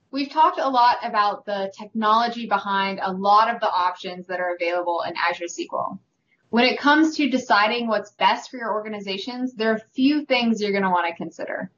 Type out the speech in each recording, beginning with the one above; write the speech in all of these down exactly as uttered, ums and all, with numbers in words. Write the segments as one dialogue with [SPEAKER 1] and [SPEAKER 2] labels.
[SPEAKER 1] We've talked a lot about the technology behind a lot of the options that are available in Azure S Q L. When it comes to deciding what's best for your organizations, there are a few things you're going to want to consider.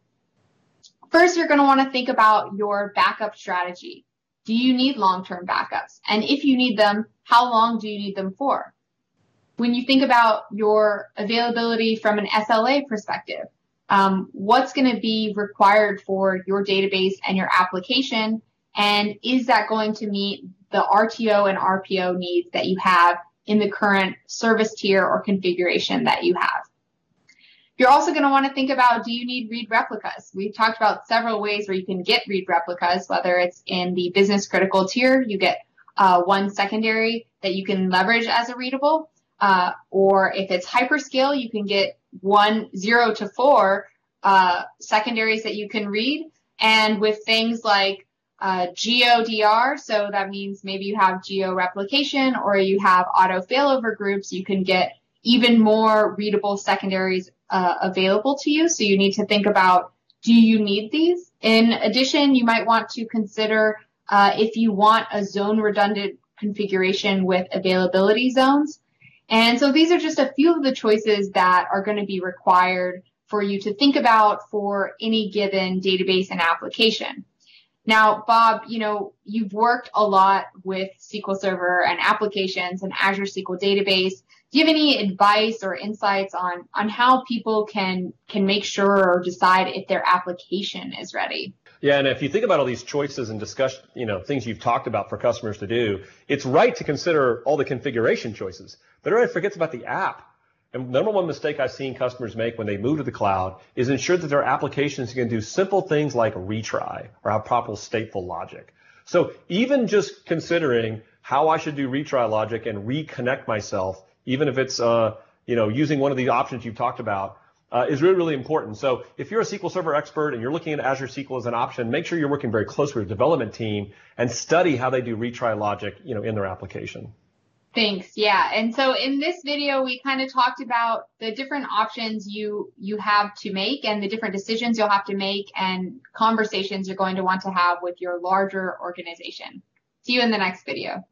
[SPEAKER 1] First, you're going to want to think about your backup strategy. Do you need long-term backups? And if you need them, how long do you need them for? When you think about your availability from an S L A perspective, um, what's going to be required for your database and your application? And is that going to meet the R T O and R P O needs that you have in the current service tier or configuration that you have? You're also going to want to think about, do you need read replicas? We've talked about several ways where you can get read replicas, whether it's in the business critical tier, you get uh, one secondary that you can leverage as a readable, uh, or if it's hyperscale, you can get one, zero to four uh, secondaries that you can read. And with things like uh, G O D R, so that means maybe you have geo replication or you have auto failover groups, you can get even more readable secondaries uh, available to you. So you need to think about, do you need these? In addition, you might want to consider uh, if you want a zone redundant configuration with availability zones. And so these are just a few of the choices that are going to be required for you to think about for any given database and application. Now, Bob, you know, you've worked a lot with S Q L Server and applications and Azure S Q L Database. Do you have any advice or insights on, on how people can, can make sure or decide if their application is ready?
[SPEAKER 2] Yeah, and if you think about all these choices and discuss, you know, things you've talked about for customers to do, it's right to consider all the configuration choices, but everybody forgets about the app. And the number one mistake I've seen customers make when they move to the cloud is ensure that their applications can do simple things like retry or have proper stateful logic. So even just considering how I should do retry logic and reconnect myself, even if it's uh, you know, using one of the options you've talked about, uh, is really, really important. So if you're a S Q L Server expert and you're looking at Azure S Q L as an option, make sure you're working very closely with your development team and study how they do retry logic, you know, in their application.
[SPEAKER 1] Thanks. Yeah. And so in this video, we kind of talked about the different options you you have to make and the different decisions you'll have to make and conversations you're going to want to have with your larger organization. See you in the next video.